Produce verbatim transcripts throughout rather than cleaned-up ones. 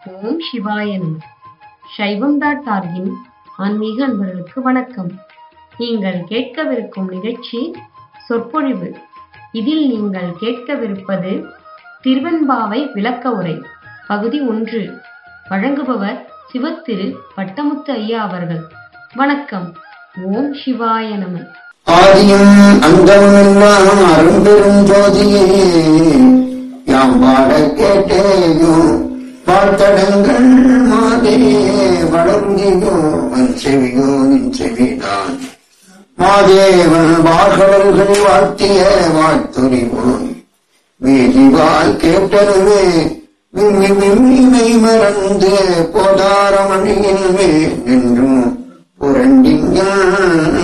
ஓம் சிவாய நம. சைவம் டாட் ஆர்கின் ஆன்மீக அன்பர்களுக்கு வணக்கம். நீங்கள் கேட்கவிருக்கும் நிகழ்ச்சி சொற்பொழிவு. இதில் நீங்கள் கேட்கவிருப்பது திருவெண்பாவை விளக்க உரை பகுதி ஒன்று. வழங்குபவர் சிவத்திரு பட்டமுத்து ஐயா அவர்கள். வணக்கம். ஓம் சிவாய நம. ஆதியும் அந்தமெல்லாம் அரும்பெரும் ஜோதியே யாம் பாட கேட்டேயோ பார்த்தடங்கள் மாதே வளர்ந்தியோ வன் செவியோ நின் செவிதான் மாதேவன் வாகடல்கள் வாழ்த்திய வாழ்த்துறிவோய் வீதிவாய் கேட்டருவே விம்மி விம்மிமை மறந்து போதாரமணியின் மேல் நின்றும் புரண்டிங்கள்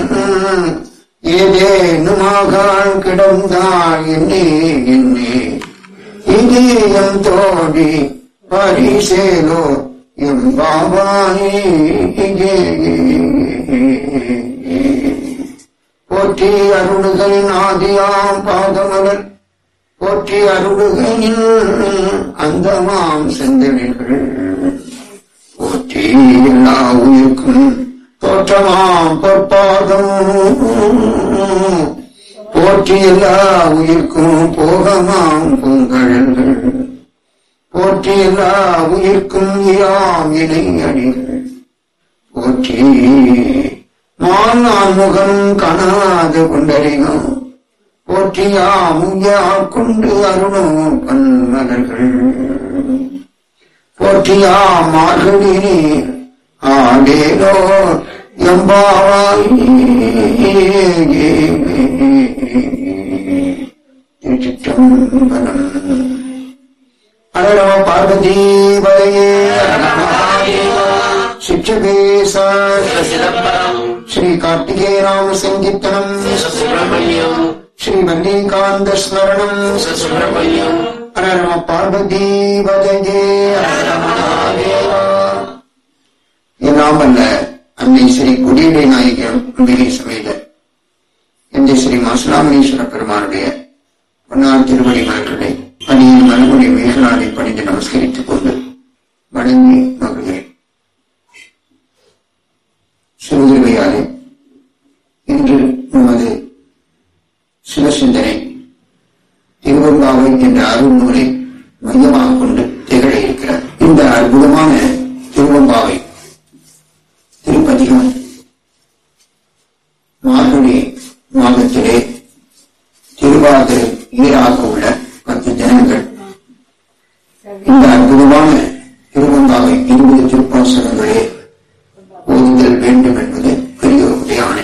ஏதேனுமாகான் கிடந்தாள் என்னே என்னே இதேயம் தோழி பரிசேலோ எம் பாபாயே போற்றி அருளுகளின் ஆதியாம் பாதமலர் போற்றி அருளுகளின் அந்தமாம் செந்தமிழ்கள் போற்றி எல்லா உயிர்க்கும் தோற்றமாம் பொற்பாதம் போற்றி எல்லா உயிர்க்கும் போகமாம் பூங்கழல்கள் போற்றி எல்லா உயிர்க்கும் யாம் இணை அடிகள் போற்றி மான் முகம் காணாது கொண்டறியும் போற்றியாம் கொண்டு அருணும் பன்மலர்கள் போற்றியாம் மார்கழி நீர் ஆடேலோ எம்பாவாய் திருச்சிற்றம்பலம். அரணம பார்வதி பதையே சிற்றகேச ஸ்ரீ கார்த்திகே ராம சங்கீர்த்தனம் ஸ்ரீ மல்லிகாந்த ஸ்மரணம் அரணம பார்வதி பதையே. எல்லாம் அல்ல அன்னை ஸ்ரீ குடியுடை நாயகர் மேலே சமையல எந்த ஸ்ரீ மாசுலாமணீஸ்வர பெருமானுடைய பொன்னார் திருவடி மலர்களை பணியின் மலமுடி மேகலாலை பணிந்து நமஸ்கரித்துக் கொண்டு வணங்கி மகிழ்கிறேன். சிறுதிருவையாலே இன்று நமது சிவசிந்தனை திருவெண்பாவை என்ற அருள் நூலை மையமாக கொண்டு திகழ இருக்கிறார். இந்த அற்புதமான திருவெண்பாவை திருப்பதிகம் மார்கழி மாதத்திலே திருவாதிரை ஈராக உள்ள பத்து தினங்கள் இந்த அற்புதமான திருவெண்பாவை இருபது திருப்பாசனங்களே ஓதுதல் வேண்டும் என்பது பெரிய ஒரு உதயானை.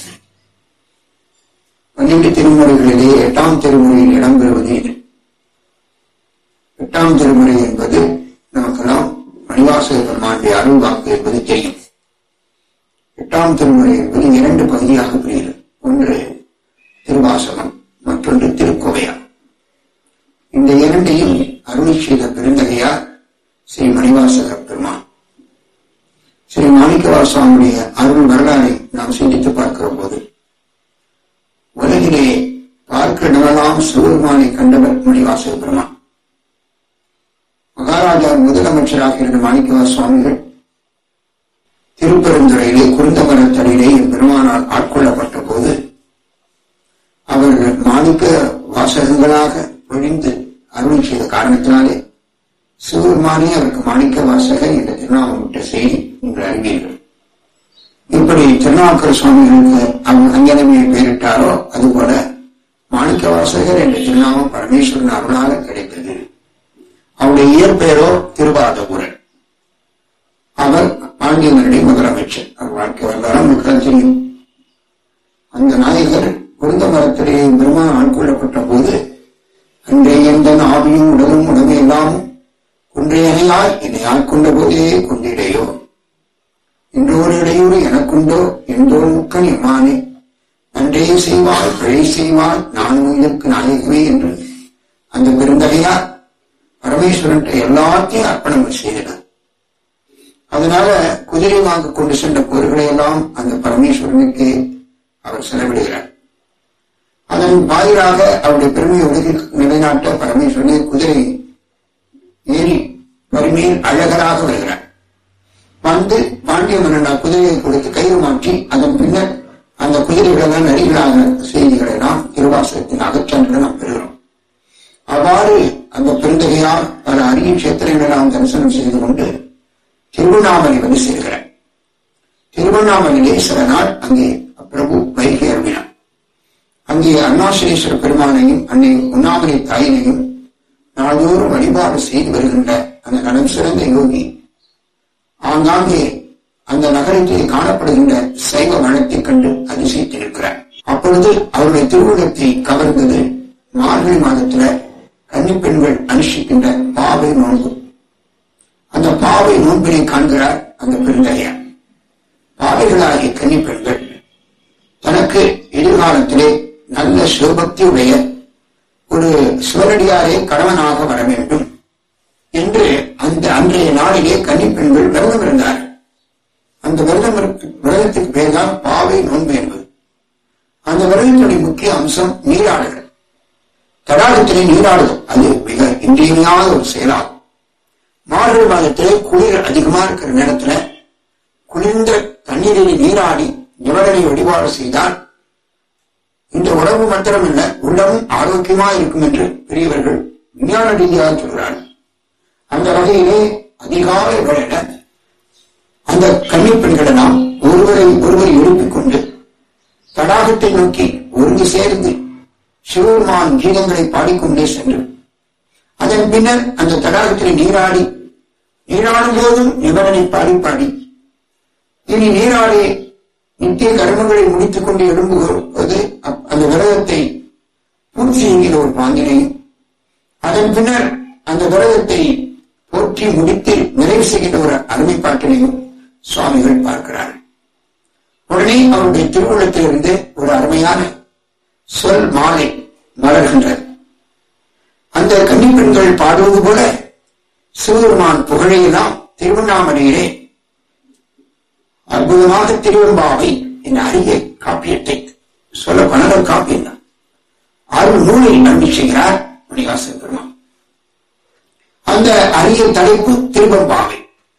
பன்னிரண்டு திருமுறைகளிலே எட்டாம் திருமுறையில் இடம்பெறுவது இது. எட்டாம் திருமுறை என்பது நமக்கெல்லாம் மணிவாசக பெருமானுடைய அருள் வாக்கு என்பது தெரியும். எட்டாம் திருமுறை என்பது இரண்டு பகுதியாக பிரிகிறது. ஒன்று திருவாசகம், மற்றொன்று திருக்கோவையார். இந்த இரண்டையும் அருளி செய்த பெருந்தகையார் ஸ்ரீ மணிவாசக பெருமான். ஸ்ரீ மாணிக்கவாசகனுடைய அருள் வரலாறை நாம் சிந்தித்து பார்க்கிற போது உலகிலே பார்க்க இடமெல்லாம் சிவபெருமானை கண்டவர் மணிவாசக பெருமான். மகாராஜா முதலமைச்சராக இருந்த மாணிக்கவாச சுவாமிகள் திருப்பெருந்துறையிலே குருந்தமரத்தடியிலே பெருமானால் ஆட்கொள்ளப்பட்ட போது அவர்கள் மாணிக்க வாசகங்களாக பொழிந்து அருள் செய்த காரணத்தினாலே சிவபெருமானே அவருக்கு மாணிக்க வாசகர் என்ற திருநாமமிட்ட செய்தி என்று அறிவீர்கள். இப்படி திருநாவுக்கர சுவாமிகளுக்கு அவர் அங்கனமே பெயரிட்டாரோ அதுபோல மாணிக்க வாசகர் என்ற திருநாமம் பரமேஸ்வரன் அருளாக கிடைத்தது. அவருடைய இயற்பெயரோ திருவாதபுரன். அவர் ஆண்டியனுடைய முதலமைச்சர். அவர் வாழ்க்கை வரலாறு மக்கள் தெரியும். அந்த நாயகர் குருந்த மரத்திலேயே பெருமான் ஆட்கொள்ளப்பட்ட போது அன்றே எந்த ஆவியும் உடலும் உடமையெல்லாம் குன்றையனையாய் என்னை ஆட்கொண்ட போதே கொண்டிடையோ இன்றோரு இடையூறு எனக்குண்டோ என்றோர் முக்கன் எம்மானே நன்றே செய்வாள் பிழை செய்வாள் நானும் இதற்கு நாயகமே என்று அந்த பெருந்தகையார் பரமேஸ்வரன் எல்லாத்தையும் அர்ப்பணம் செய்தனர். அதனால குதிரை வாங்க கொண்டு சென்ற போர்களை எல்லாம் அந்த பரமேஸ்வரனுக்கு அவர் செலவிடுகிறார். அதன் வாயிலாக அவருடைய பெருமையை உலகில் நிலைநாட்ட பரமேஸ்வரனை குதிரை ஏறி வறுமையில் அழகராக வருகிறார். வந்து பாண்டிய மன்னன் குதிரையை கொடுத்து கயிறு மாற்றி அதன் பின்னர் அந்த குதிரைகளெல்லாம் நரிகளாக செய்திகளை நாம் திருவாசகத்தின் அகச்சான்றை நாம் பெறுகிறோம். அவ்வாறு அந்த பெருந்தகையால் பல அரிய கஷேத்திரங்களை நாம் தரிசனம் செய்து கொண்டு திருவண்ணாமலை வந்து சேர்கிறார். திருவண்ணாமலையிலே சில நாள் அங்கே பிரபு வைகை அருளினார். அங்கே அருணாசலேஸ்வர பெருமானையும் அன்னை உண்ணாமலை தாயினையும் நாள்தோறும் வழிபாடு செய்து வருகின்ற அந்த நலம் சிறந்த யோகி ஆங்காங்கே அந்த நகரத்தில் காணப்படுகின்ற சைவ வனத்தைக் கண்டு அதிசயித்து நிற்கிறார். அப்பொழுது அவருடைய திருவுள்ளத்தை கவர்ந்தது மார்கழி மாதத்துல கன்னி பெண்கள் அனுஷ்டிக்கின்ற பாவை நோன்பு. அந்த பாவை நோன்பினை காண்கிறார் அந்த பெருந்தகையார். பாவைகளாகிய கன்னி பெண்கள் தனக்கு எதிர்காலத்திலே நல்ல சிவபக்தி உடைய ஒரு சிவனடியாரே கணவனாக வர வேண்டும் என்று அந்த அன்றைய நாளிலே கன்னி பெண்கள் விரதம் இருந்தார். அந்த விரதம் விரதத்துக்கு பேர் தான் பாவை நோன்பு என்பது. அந்த விரதத்தினுடைய முக்கிய அம்சம் நீராடுகள். தடாகத்திலே நீராடுதல் அது மிக இன்றியமையாத ஒரு செயலாகும். மார்கழி மாதத்திலே குளிர் அதிகமா இருக்கிற நேரத்துல குளிர்ந்த தண்ணீரில் நீராடி நிவடனை வழிபாடு செய்தால் இந்த உடம்பு மாத்திரம் இல்ல உள்ளமும் ஆரோக்கியமா இருக்கும் என்று பெரியவர்கள் விஞ்ஞான ரீதியாக சொல்கிறார்கள். அந்த வகையிலே அதிகாலை வேளையில அந்த கன்னி பெண்களை நாம் ஒருவரை ஒருவர் எழுப்பிக் கொண்டு தடாகத்தை நோக்கி ஒருங்கு சேர்ந்து சிவபெருமான் கீதங்களை பாடிக்கொண்டே சென்று அதன் பின்னர் அந்த தடாகத்தில் நீராடி நீராடும் போதும் நிபந்தனை பாடி பாடி இனி நீராடி நித்திய கர்மங்களை முடித்துக் கொண்டு எழும்புவது அந்த விரதத்தை பூர்த்தி செய்கிற ஒரு பாங்கினையும் அதன் பின்னர் அந்த விரதத்தை போற்றி முடித்து நிறைவு செய்கின்ற ஒரு அருமைப்பாட்டினையும் சுவாமிகள் பார்க்கிறார்கள். உடனே அவருடைய திருவுள்ளத்திலிருந்து ஒரு அருமையான சொல் மாலை மலர்கின்றது. அந்த கன்னி பெண்கள் பாடுவது போல சிவபெருமான் புகழையெல்லாம் திருவண்ணாமலையிலே அற்புதமாக திருவெம்பாவை என்ற அரிய காப்பியத்தை சொல்ல பணவர் காப்பியம் தான் அருள் நூலை நம்பி செய்கிறார் மணிவாசன் பெருமான். அந்த அரிய தலைப்பு திருவெம்பாவை.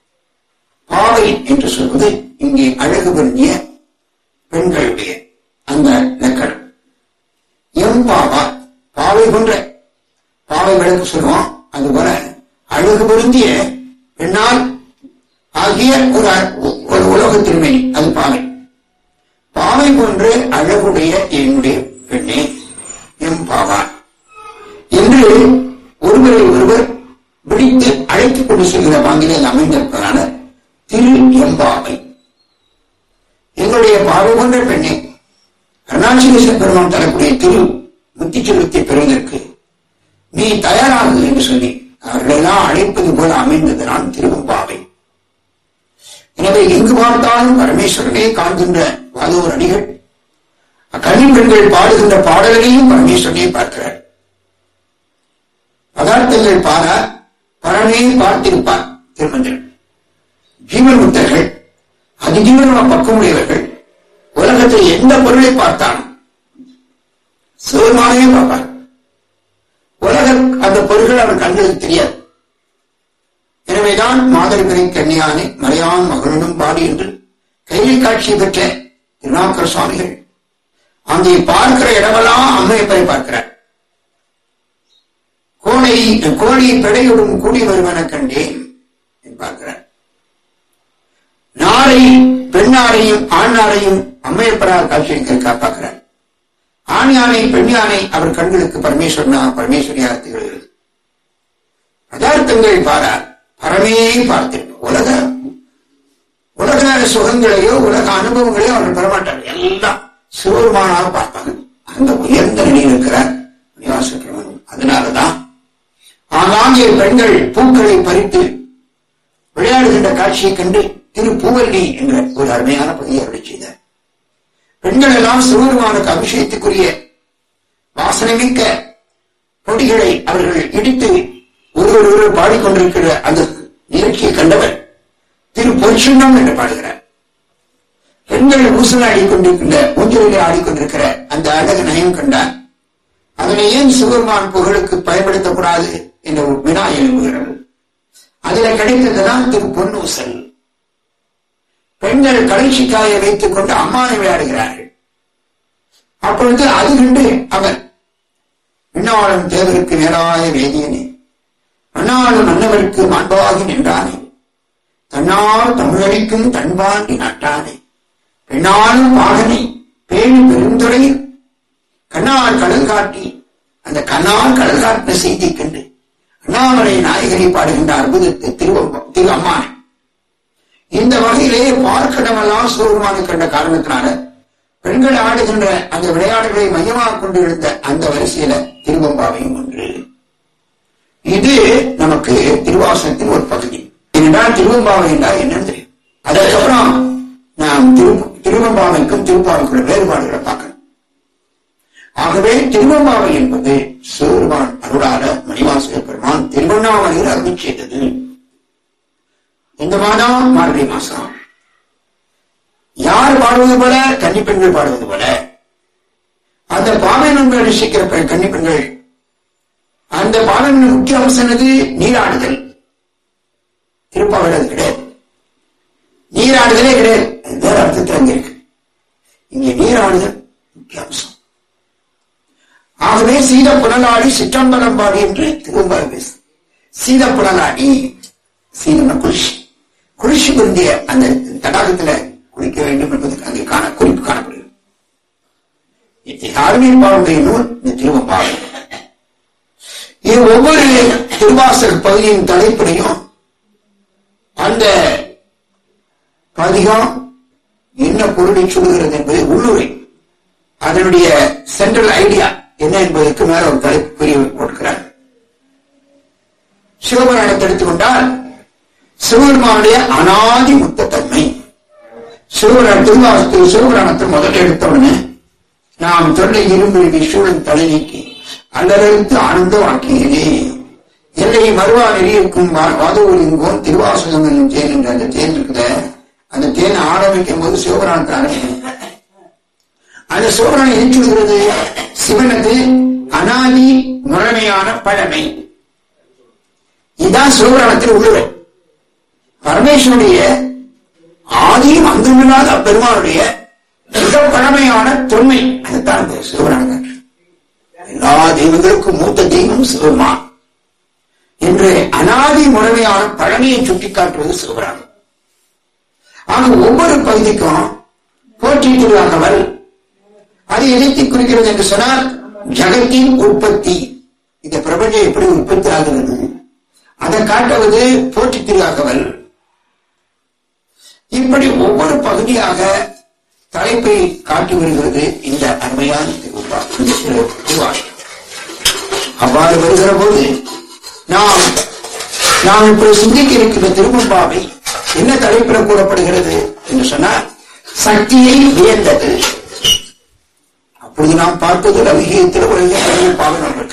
பாவை என்று சொல்வது இங்கே அழகு பொருந்திய பெண்களுடைய அந்த லக்கணம். எம்பாவா பாவை போன்ற பாவை விளக்கு சொல்லுவோம். அதுபோல அழகு பொருந்திய பெண்ணால் ஆகிய ஒரு ஒரு உலக திருமணி அது பாவை. பாவை போன்று அழகுடைய என்னுடைய பெண்ணே எம்பாவா என்று ஒருவரை ஒருவர் விழித்து அழைத்துக் கொண்டு செல்கிற பாங்கிலே அமைந்திருப்பதான திரு எம்பாவை. எங்களுடைய பாவை போன்ற பெண்ணை அருணாச்சலேஸ்வர பெருமான் தரக்கூடிய திரு முத்தி செல்வத்தை பெறுவதற்கு நீ தயாராகு என்று சொல்லி அவர்களெல்லாம் அழைப்பது போல அமைந்ததுதான் திருவெம்பாவை. எனவே எங்கு பார்த்தாலும் பரமேஸ்வரனே காண்கின்ற வாதோர் அடிகள் கன்னி பெண்கள் பாடுகின்ற பாடல்களையும் பரமேஸ்வரனே பார்க்கிறார். பதார்த்தங்கள் பாரார் பரமே பார்த்திருப்பார் திருமந்திரம். ஜீவன் முக்தர்கள் அதிஜீவன பக்கமுடையவர்கள் உலகத்தில் எந்த பொருளை பார்த்தாலும் சிவமானவே பார்ப்பார். உலக அந்த பொருள்கள் அவர் கண்களுக்கு தெரியாது. எனவேதான் மாதரிபுரை கன்னியானை மலையான் மகளுடன் பாடி என்று கைலை காட்சியை பெற்ற திருநாவுக்கர சுவாமிகள் அங்கே பார்க்கிற இடமெல்லாம் அம்மையப்பரை பார்க்கிறார். கோடை கோழி பெடையுடன் கூடி வருவன கண்டேன் பார்க்கிறார். நாரை பெண்ணாரையும் ஆணாரையும் அம்மையப்பரால் காட்சியை காப்பாக்கிறார். ஆண் யானை பெண் யானை அவர் கண்களுக்கு பரமேஸ்வரனா பரமேஸ்வரியாக திகழ்கிறது. பதார்த்தங்கள் பாரார் பரமே பார்த்திருக்கும். உலக உலக சுகங்களையோ உலக அனுபவங்களையோ அவர்கள் பெறமாட்டார்கள். எல்லாம் சிவபெருமானாக பார்ப்பாங்க. அந்த உயர்ந்த நிலையில் இருக்கிறார் மணிவாசன். அதனாலதான் ஆங்காங்கே பெண்கள் பூக்களை பறித்து விளையாடுகின்ற காட்சியை கண்டு திரு பூவல்லி என்ற ஒரு அருமையான பகுதியை அருளி செய்தார். பெண்கள் எல்லாம் சிவபெருமானுக்கு அபிஷேகத்துக்குரிய வாசனை மிக்க பொடிகளை அவர்கள் இடித்து ஒருவர் ஒருவர் பாடிக்கொண்டிருக்கிற அந்த நிகழ்ச்சியை கண்டவர் திரு பொற்சின்னம் என்று பாடுகிறார். பெண்கள் ஊசல் ஆடிக்கொண்டிருக்கின்ற ஊஞ்சலிலே ஆடிக்கொண்டிருக்கிற அந்த அழகு நயம் கண்டார். அதனை ஏன் சிவபெருமான் புகழுக்கு பயன்படுத்தக்கூடாது என்ற ஒரு வினா எழுப்புகிறது. அதுல கிடைத்ததுதான் திரு பொன்னூசல். பெண்கள் கடைசிக்காயை வைத்துக் கொண்டு அம்மானை விளையாடுகிறார்கள். அப்பொழுது அது கண்டு அவர் விண்ணாளும் தேவருக்கு நேராய வேதியனே, அண்ணாளும் மன்னவருக்கு மாண்பாகி நின்றானே, தன்னால் தமிழளிக்கும் தன்பாண்டி நாட்டானே, பெண்ணாளும் பாகனை பேணி பெருந்துறையில் கண்ணால் கடல் காட்டி, அந்த கண்ணால் கடல் காட்டின செய்தி கண்டு அண்ணாமலை நாயகரை பாடுகின்ற அற்புதத்தை திருவ திரு அம்மானை. இந்த வகையிலே பார்க்கடமெல்லாம் சிவபெருமானை கண்ட காரணத்தினால பெண்கள் ஆடுகின்ற அந்த விளையாடுகளை மையமாக கொண்டு எழுந்த அந்த வரிசையில திருவம்பாவையும் ஒன்று. இது நமக்கு திருவாசகத்தின் ஒரு பகுதி. ஏனென்றால் திருவம்பாவை என்றால் என்னன்னு தெரியும். அதற்கப்புறம் நாம் திரு திருவம்பாவைக்கும் திருப்பாவைக்குள்ள வேறுபாடுகளை பார்க்கணும். ஆகவே திருவம்பாவை என்பது சிவபெருமான் அருளால மணிவாசக பெருமான் திருவண்ணாமலையில் அருள் செய்தது. இந்த மாதம் மார்கழி மாசம். யார் பாடுவது போல? கன்னிப்பெண்கள் பாடுவது போல. அந்த பாவனங்கள் ரசிக்கிற கன்னிப்பெண்கள், அந்த பாவனின் முக்கிய அம்சம் என்னது? நீராடுதல். திருப்பாவையில் அது கிடையாது. நீராடுதலே கிடையாது. வேற அர்த்தத்தில் அங்க இருக்கு. இங்கே நீராடுதல் முக்கிய அம்சம். ஆகவே சீத புனலாடி சிற்றம்பலம்பாடி என்று திருவம்பாவை பேசு. சீத புனலாடி, சீதன குளிர்ச்சி, குளிர்ச்சி பொருந்திய அந்த தடாகத்துல குளிக்க வேண்டும் என்பதற்கு அங்கே காண குறிப்பு காணப்படுகிறது. இத்திகாரணியின் பாவுடைய நூல் இந்த திருவம்பாவை. இது ஒவ்வொரு திருவாசக பகுதியின் தலைப்பினையும் அந்த பதிகம் என்ன பொருளை சொல்லுகிறது என்பதை உள்ளுரை, அதனுடைய சென்ட்ரல் ஐடியா என்ன என்பதற்கு மேல ஒரு தலைப்பு பெரிய போட்டுக்கிறார். சிவபுராணத்தை எடுத்துக்கொண்டால் சிவபெருமானுடைய அனாதி முத்தன்மை. சிவபுராண திருவாசத்தில் சிவபுராணத்தை முதல்ல எடுத்தவுடனே நாம் தொல்லை இரும்பி சூழல் தலை நீக்கி அல்லறுத்து ஆனந்த வாக்கியனே எல்லை மறுவா நெறியிருக்கும் வாதூரிங்கோன் திருவாசகம் என்னும் தேன் என்ற அந்த தேன் இருக்குத, அந்த தேனை ஆரம்பிக்கும் போது சிவபுராணத்தை ஆரம்பிக்கும். அந்த சிவபுராணம் என் சொல்கிறது? சிவனது அனாதி முறைமையான பழமை. இதுதான் சிவபுராணத்தில் உள்ளது. பரமேஸ்வருடைய ஆதியும் அந்தமில்லாத பெருமானுடைய மிக பழமையான தொன்மை. அதுதான் இந்த சிவபுராணம். எல்லா தெய்வங்களுக்கும் மூத்த தெய்வம் சிவபெருமான் என்று அனாதி முறைமையான பழமையை சுட்டிக்காட்டுவது சிவபுராணம். ஆக ஒவ்வொரு பகுதிக்கும் போற்றி திருவாகவல் அதை எதிர்த்து குறிக்கிறது என்று சொன்னால் ஜகத்தின் உற்பத்தி, இந்த பிரபஞ்சம் எப்படி உற்பத்தி ஆகிறது அதை காட்டுவது போற்றி திருவாகவல். இப்படி ஒவ்வொரு பகுதியாக தலைப்பை காட்டி வருகிறது இந்த அருமையான திருவாசகம். அவ்வாறு வருகிற போது நாம் நாம் இப்படி சிந்திக்க இருக்கின்ற திருவம்பாவை என்ன தலைப்பில் கூறப்படுகிறது என்று சொன்னால் சக்தியை வியந்தது. அப்பொழுது நாம் பார்ப்பது ரவிகீயத்தில் உலக பாவனர்கள்.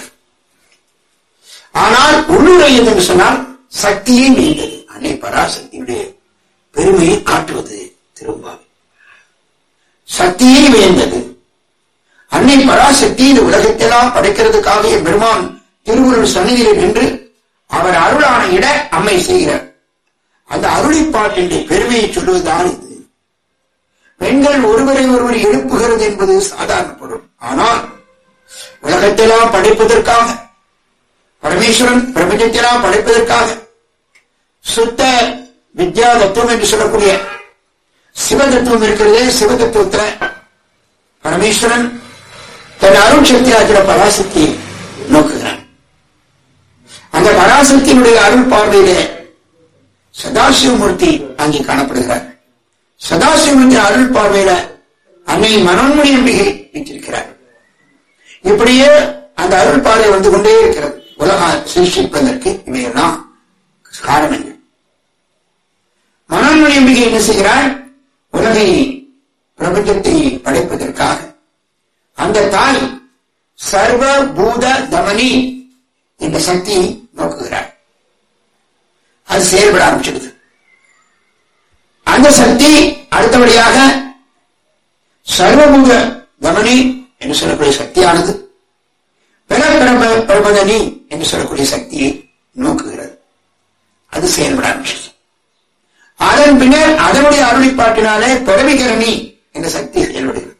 ஆனால் உள்ளுரையது என்று சொன்னால் சக்தியை வியந்தது. அன்னை பராசக்தியுடைய பெருமையை காட்டுவது திருவம்பாவை. சக்தியை வியந்தது. அன்னை பராசக்தி இந்த உலகத்தெல்லாம் படைக்கிறதுக்காக என் பெருமான் திருவுருள் சந்நிதியில் நின்று அவர் அருளான இட அம்மை செய்கிறார். அந்த அருளிப்பாட்டின் பெருமையை சொல்வதுதான் இது. பெண்கள் ஒருவரை ஒருவர் எழுப்புகிறது என்பது சாதாரண பொருள். ஆனால் உலகத்தெல்லாம் படைப்பதற்காக, பரமேஸ்வரன் பிரபஞ்சத்தெல்லாம் படைப்பதற்காக சுத்த வித்யா தத்துவம் என்று சொல்லக்கூடிய சிவதத்துவம் இருக்கிறதே, சிவதத்துவத்தை பரமேஸ்வரன் தன் அருள் சக்தி ஆகிற பராசக்தியை நோக்குகிறான். அந்த பராசக்தியினுடைய அருள் பார்வையிலே சதாசிவமூர்த்தி அங்கே காணப்படுகிறார். சதாசிவமூர்த்தி அருள் பார்வையில அன்னை மனோன்மணி அம்பிகை வைத்திருக்கிறார். இப்படியே அந்த அருள் பார்வை வந்து கொண்டே இருக்கிறது. உலக சிருஷ்டிப்பதற்கு இவையெல்லாம் காரணங்கள். மனோன்மணி அம்பிகை என்ன செய்கிறார்? உலகை பிரபஞ்சத்தை படைப்பதற்காக அந்த தாய் சர்வ பூத தமனி என்ற சக்தியை நோக்குகிறார். அது செயல்பட ஆரம்பிச்சிடுது. அந்த சக்தி அடுத்தபடியாக சர்வபூத தமனி என்று சொல்லக்கூடிய சக்தியானது பிரபதனி என்று சொல்லக்கூடிய சக்தியை நோக்குகிறது. அது செயல்பட ஆரம்பிச்சது. அதன் பின்னர் அதனுடைய அருளிப்பாட்டினாலே பிறவிகரணி என்ற சக்தி செயல்படுகிறது.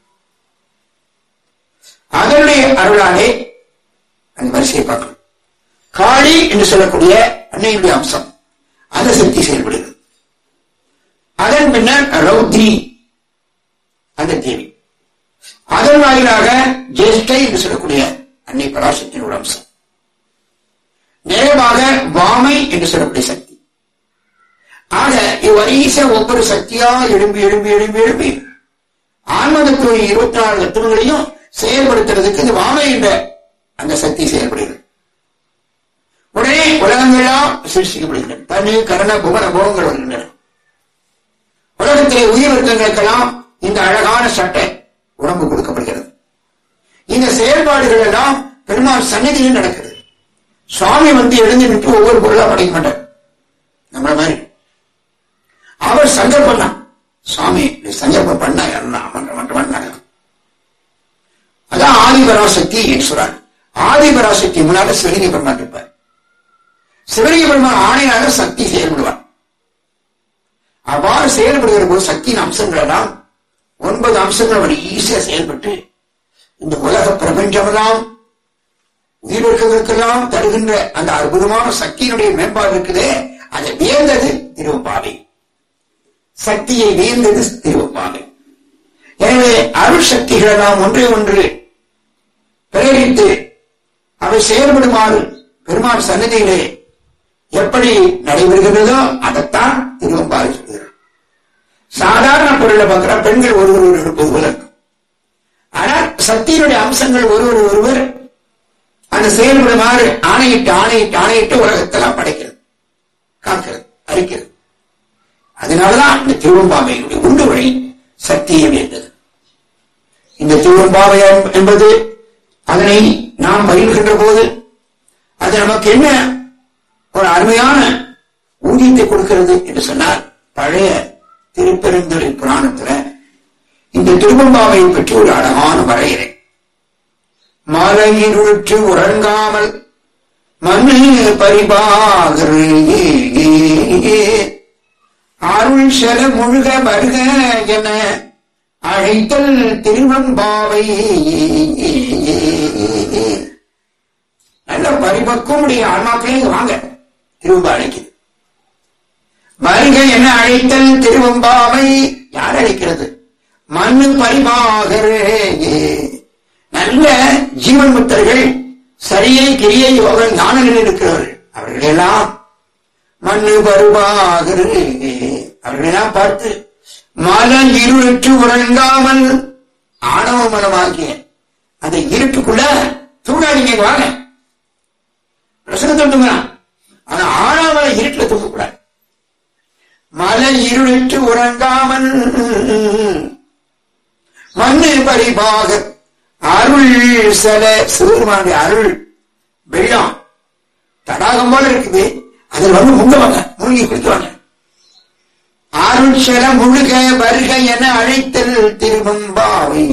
அதனுடைய அருளாலே அந்த வரிசையை பார்க்கணும். காளி என்று சொல்லக்கூடிய அன்னையுடைய அம்சம், அந்த சக்தி செயல்படுகிறது. அதன் பின்னர் ரௌத்ரி அந்த தேவி, அதன் வாயிலாக ஜேஷ்டை என்று சொல்லக்கூடிய அன்னை பராசக்தியின் ஒரு அம்சம், நிறைவாக வாமை என்று சொல்லக்கூடிய சக்தி. ஆக இவ்வரீச ஒவ்வொரு சக்தியா எழும்பி எழும்பி எழும்பி எழும்பி ஆன்மதத்துடைய இருபத்தி நாலு தத்துவங்களையும் செயல்படுத்துறதுக்கு இந்த வாமை என்ற அந்த சக்தி செயல்படுகிறது. உடனே உலகங்கள்லாம் சிருஷ்டிக்கப்படுகின்றன. தனி கரண புவன போகங்கள் வருகின்றன. உலகத்திலே உயிர் வர்க்கங்களுக்கெல்லாம் இந்த அழகான சட்டை உடம்பு கொடுக்கப்படுகிறது. இந்த செயல்பாடுகள் எல்லாம் பெருமாள் சந்நிதியில் நடக்கிறது. சுவாமி வந்து எழுந்து நின்று ஒவ்வொரு பொருளா படைக்க மாட்டார். நம்மள மாதிரி அவர் சங்கல்பம் தான். சுவாமி சங்கல்பம் பண்ண பண்ணாங்க. அதான் ஆதிபராசக்தி சொல்றாங்க. ஆதிபராசக்தி முன்னால சிவலிங்க பெருமான் இருப்பார். சிவலிங்க பெருமான் ஆணையாக சக்தி செயல்படுவார். அவ்வாறு செயல்படுகிற போது சக்தியின் அம்சங்கள் எல்லாம் ஒன்பது அம்சங்கள் அவர் ஈஸியா செயல்பட்டு இந்த உலக பிரபஞ்சமெல்லாம் உயிரிழக்கங்களுக்கெல்லாம் தருகின்ற அந்த அற்புதமான சக்தியினுடைய மேம்பாடு இருக்குதே, அதை வியந்தது திருவம்பாவை. சக்தியை வியந்தது திருவம்பாவை. எனவே அருள் சக்திகள் எல்லாம் ஒன்றே ஒன்று பிரேரித்து அவை செயல்படுமாறு பெருமாள் சன்னதியிலே எப்படி நடைபெறுகிறதோ அதைத்தான் திருவம்பாவை சொல்கிறார். சாதாரண பொருளை பார்க்கிற பெண்கள் ஒருவர் ஒருவர் பொதுவதற்கு, ஆனால் சக்தியினுடைய அம்சங்கள் ஒருவர் ஒருவர் அந்த செயல்படுமாறு ஆணையிட்டு ஆணையிட்டு ஆணையிட்டு உலகத்தெல்லாம் படைக்கிறது, காக்கிறது, அரிக்கிறது. அதனாலதான் இந்த திருவம்பாவையுடைய உண்டு வழி சக்தியை வேண்டது. இந்த திருவம்பாவை என்பது அதனை நாம் பயில்கின்ற போது அது நமக்கு என்ன ஒரு அருமையான ஊதியத்தை கொடுக்கிறது என்று சொன்னால், பழைய திருப்பெருந்துறை புராணத்துல இந்த திருவம்பாவையை பற்றி ஒரு அழகான வரையறை. மலையிருற்று உறங்காமல் மண்ணு பரிபாகர் அருள் செல முழுக வருக என அழைத்தல் திருவம்பாவை. நல்ல பரிபக்குவமுடைய ஆன்மாக்களே வாங்க, திருவம்பா அழைக்குது. வருக என அழைத்தல் திருவம்பாவை யார் அழைக்கிறது? மண்ணு பரிபாகர் நல்ல ஜீவன் முத்தர்கள், சரியை கிரியை யோக ஞானங்களில் இருக்கிறவர்கள், அவர்களெல்லாம் மண்ணு பருவாகர் அவர்களெல்லாம் பார்த்து மல இருட்டு உறங்காமல் ஆணவ மனமாகிய அந்த இருட்டுக்குள்ள தூங்காதீங்க, வாங்க பிரசங்கத்தை தூங்கலாம். ஆனா ஆணவ இருட்டுல தூங்கக்கூடாது. மல இருட்டு உறங்காமல் மண்ணு பரிபாகர் அருள் சில சிவருமானுடைய அருள் வெள்ளம் தடாகம் போல இருக்குது, அதில் வந்து முங்கவாங்க, மூழ்கி குடிக்குவாங்க. அருள் சில முழுக வருக என அழைத்தல் திருவம்பாவை.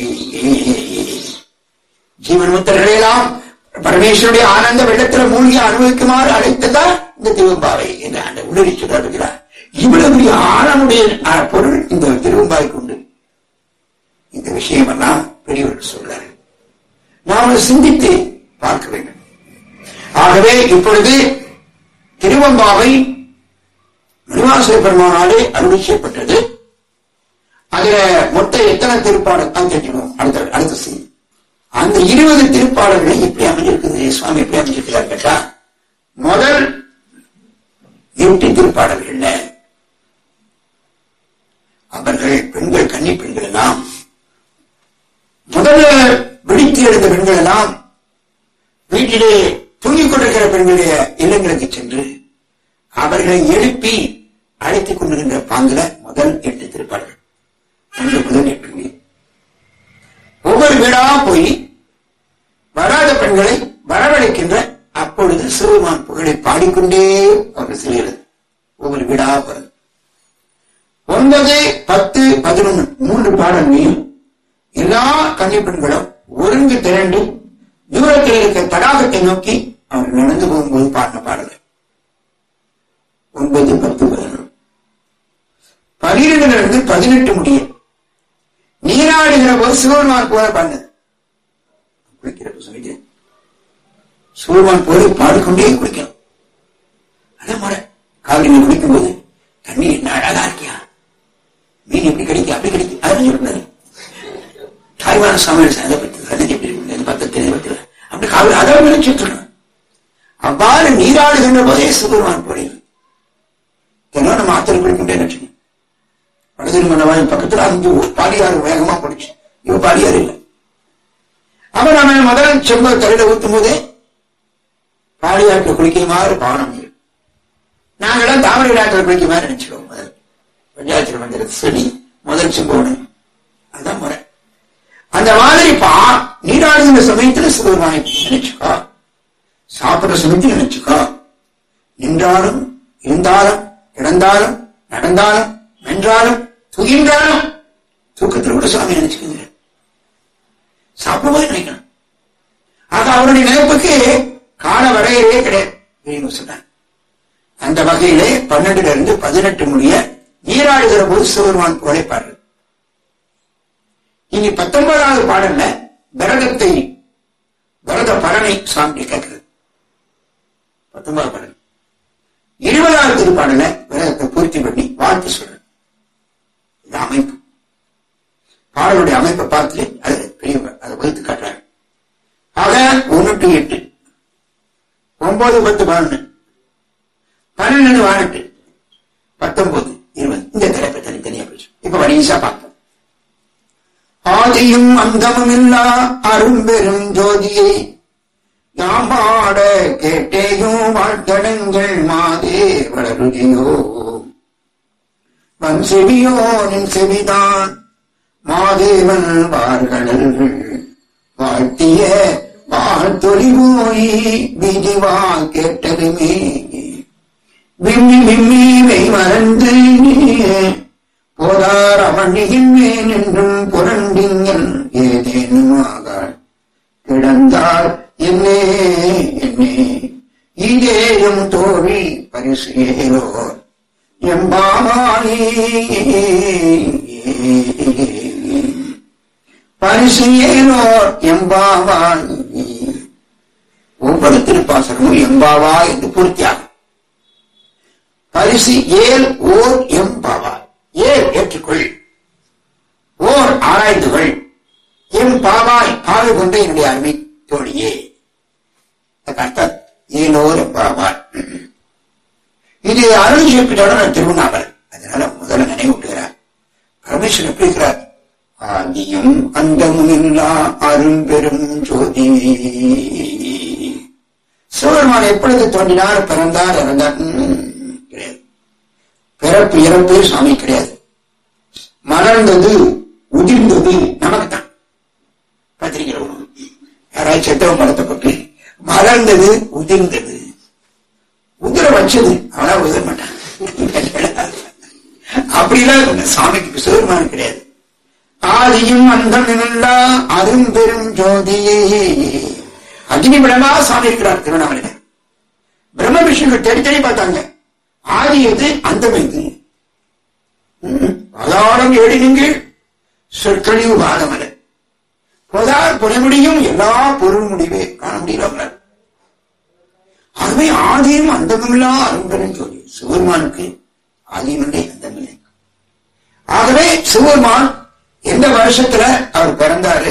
ஜீவன் முத்தர்களெல்லாம் பரமேஸ்வருடைய ஆனந்த வெள்ளத்துல மூழ்கி அனுபவிக்குமாறு அழைத்ததான் இந்த திருவம்பாவை என்று அந்த உணரி சொல்றார். இவ்வளவு பெரிய ஆழமுடைய பொருள் இந்த திருவம்பாவைக்கு உண்டு. இந்த விஷயம் எல்லாம் பெரியவர்கள் சொல்றாரு, நாம் சிந்தித்து பார்க்க வேண்டும். ஆகவே இப்பொழுது திருவம்பாவை மணிவாசக பெருமானாலே அருளி செய்யப்பட்டது. அதுல மொத்தம் எத்தனை திருப்பாடல் தான் தெரிஞ்சுக்கணும். அடுத்த அடுத்த செய்தி அந்த இருபது திருப்பாடல்களை எப்படி அமைஞ்சிருக்குது, சுவாமி எப்படி அமைஞ்சிருக்கிறார் கேட்டா, முதல் எட்டு திருப்பாடல்கள்ல அவர்கள் பெண்கள், கன்னி பெண்கள் எல்லாம் முதல்ல விழித்து எழுந்த பெண்கள் எல்லாம் வீட்டிலே தூங்கிக் கொண்டிருக்கிற பெண்களுடைய இல்லங்களுக்கு சென்று அவர்களை எழுப்பி அழைத்துக் கொண்டிருக்கின்ற பாங்குல முதல் எட்டு திருப்பாடல்கள், முதல் எட்டு. ஒவ்வொரு வீடா போய் வராத பெண்களை வரவழைக்கின்ற அப்பொழுது சிறுமான் புகழை பாடிக்கொண்டே அவர்கள் செல்கிறது. ஒவ்வொரு வீடா போறது. ஒன்பது, பத்து, பதினொன்று மூன்று பாடல்களையும் எல்லா கன்னி பெண்களும் ஒருங்கு திரண்டு தூரத்தில் இருக்கிற தடாகத்தை நோக்கி அவர்கள் நடந்து போகும்போது பாடின பாடல். ஒன்பது பத்து பதினொன்று பனிரெண்டுல இருந்து பதினெட்டு முடிய நீராடுகிற போது சிவபெருமான் போல பண்ணது. குளிக்கிறப்ப சொல்லிக்கிறேன், சிவபெருமான் போல பாடிக்கொண்டே குளிக்கணும். அதான் முறை. காவிரி நீர் குளிக்கும் போது தண்ணி என்ன அழகா இருக்கியா, மீன் எப்படி கிடைக்கும் அப்படி கிடைக்கும் அதுன்னு சொல்றாரு. தாய்வான சாமியார் அதை பத்தி தண்ணி எப்படி இருக்கு பத்தத்தை பத்தி அப்படி காவிரி அதை நினைச்சுட்டு அவ்வாறு நீராடுகின்ற போதே சிவபெருமான் போடுகிறது. தினம் நம்ம ஆத்திரம் குளிக்கின்றே நினைச்சு வடதிருமணவாயின் பக்கத்துல அஞ்சு பாடியாறு வேகமா போடுச்சு. இவ பாடியாறு இல்லை. அப்ப நம்ம முதல் செம்ப தலையில ஊத்தும் போதே பாடியாற்ற குளிக்குமாறு பாவனம். நாங்களாம் தாமரை விளையாட்டில் குளிக்குமாறு நினைச்சிடுவோம். முதல் பஞ்சாயத்து மந்திரத்தை சொல்லி முதல் செம்போடு அதுதான் முறை. அந்த மாதிரி பா நீராடுகின்ற சமயத்துல சிவபெருமானை நினைச்சுக்கோ, சாப்பிடுற சமயத்தில் நினைச்சுக்கோ, நின்றாலும் இருந்தாலும் கிடந்தாலும் நடந்தாலும் வென்றாலும் துகின்றாலும் தூக்கத்தில் கூட சாமி நினைச்சுக்கீங்க. சாப்பிடும்போது நினைக்கணும். ஆக அவருடைய நினைப்புக்கு கால வரையறையே கிடையாது சொன்னார். அந்த வகையிலே பன்னெண்டுல இருந்து பதினெட்டு முடிய நீராடுகிற போது சிவபெருமான் புகழை பாடுறது. இனி பத்தொன்பதாவது பாடல்ல விரதத்தை விரத பலனை சாமி கேட்கிறது. பத்தொன்பதாவது பாடல். இருபதாவது திருப்பாடல விரதத்தை பூர்த்தி பண்ணி வாழ்த்து சொல்ற இந்த அமைப்பு. பாடலுடைய அமைப்பை பார்த்து அது பெரிய அதை வகுத்து காட்டுறாங்க. ஆக ஒன்னு டு எட்டு ஒன்பது பத்து பதினொன்று பன்னெண்டு பதினெட்டு பத்தொன்பது இருபது இந்த தலைப்பை தனித்தனியா போச்சு. இப்ப வரிசா பார்ப்போம். ஆதியும் அந்தமும் இல்லா அரும்பெரும் ஜோதியை யாமாட கேட்டேயும் வாழ்த்தடங்கள் மாதே வளருதியோ வன் செவியோ நின் செவிதான் மாதேவன் வார்களல் வாழ்த்திய வாழ்த்தொழிவோய் விதிவா கேட்டதுமே விம்மி விம்மி மெய் மறந்து போதார் அவனியின் மேல் என்றும் புரண்டிங்கள் ஏதேனுமாக கிடந்தார் என்னே என்னே இதேயும் தோழி பரிசு ஏலோர் எம்பாவாயே பரிசு ஏலோர் எம்பாவாய். ஒவ்வொரு திருப்பாசனமும் எம்பாவா என்று பூர்த்தியாகும். பரிசு ஏல் ஓர் எம்பாவாய். ஏல் ஏற்றுக்கொள், ஓர் ஆராய்ந்துகள், எம் பாவாய் பாவை கொண்ட என்னுடைய அருமை தோழியே. அர்த்தம் ஏனோர் எம்பாவாய். இது அருள் சேர்ப்பிட்டாலும் திருவண்ணாமலை. அதனால முதல்ல நினைவூட்டுகிறார். பரமேஸ்வரன் எப்படி இருக்கிறார்? ஆதியும் அந்தமும் இல்லா அரும்பெரும் ஜோதி. சிவபெருமான் எப்பொழுது தோன்றினார், பிறந்தார், இறந்தார் கிடையாது. பிறப்பு இறப்பு சுவாமி கிடையாது. மலர்ந்தது உதிர்ந்தது நமக்குத்தான். பத்திரிகை யாராவது செத்தவன் படத்தை பற்றி மலர்ந்தது உதிர்ந்தது. உதிர வச்சது அவனா உதிர மாட்டான். அப்படிலாம் சாமிக்கு சிவபெருமான் கிடையாது. ஆதியும் அந்தமில்லா அரும்பெரும் ஜோதியே. அக்னி விடமா சாமி இருக்கிறார் திருவண்ணாமலையில. பிரம்ம விஷ்ணுகள் தேடி தேடி பார்த்தாங்க. ஆதி எது அந்தம் எது? பதாரம் ஏடி நீங்கள் சொற்கழிவு வாதமல பொதார் புறமுடியும் எல்லா பொருள் முடிவே காண முடியல. ஆகவே ஆதியும் அந்தமில்லா அரும்பெரும் ஜோதி. சிவபெருமானுக்கு ஆதியுமில்லை அந்தமில்லை. ஆகவே சிவபெருமான் எந்த வருஷத்துல அவர் பிறந்தாரு?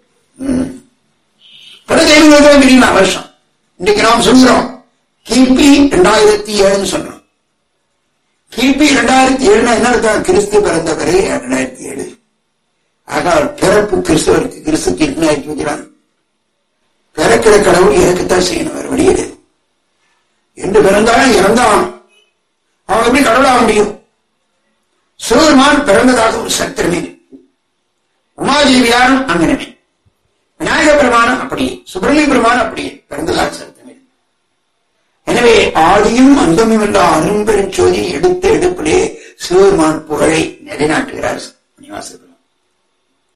தெரியுமா வருஷம்? இன்னைக்கு நாம் சொல்கிறோம் கிபி இரண்டாயிரத்தி ஏழுன்னு சொல்றோம். கிபி இரண்டாயிரத்தி ஏழுனா என்ன அர்த்தம்? கிறிஸ்து பிறந்தவரே இரண்டாயிரத்தி ஏழு. ஆக அவர் பிறப்பு கிறிஸ்தவருக்கு கிறிஸ்துக்கு இரண்டாயிரத்தி வைக்கிறாங்க. பிறக்கிற கடவுள் இறக்கத்தான் செய்யணும், வேற வழியே என்று பிறந்தாலும் இறந்தான் அவன் எப்படி கடவுளாக முடியும்? சிவபெருமான் பிறந்ததாக ஒரு சரித்திரமே. உமாதேவியாரும் அங்கனே, விநாயக பெருமானம் அப்படியே, சுப்பிரமணிய பெருமானம் அப்படியே பிறந்ததாக சரித்திரமே. எனவே ஆதியும் அந்தமும் என்ற அரும்பெரும் ஜோதி எடுத்த எடுப்பிலே சிவபெருமான் புகழை நிலைநாட்டுகிறார் மணிவாசகர்.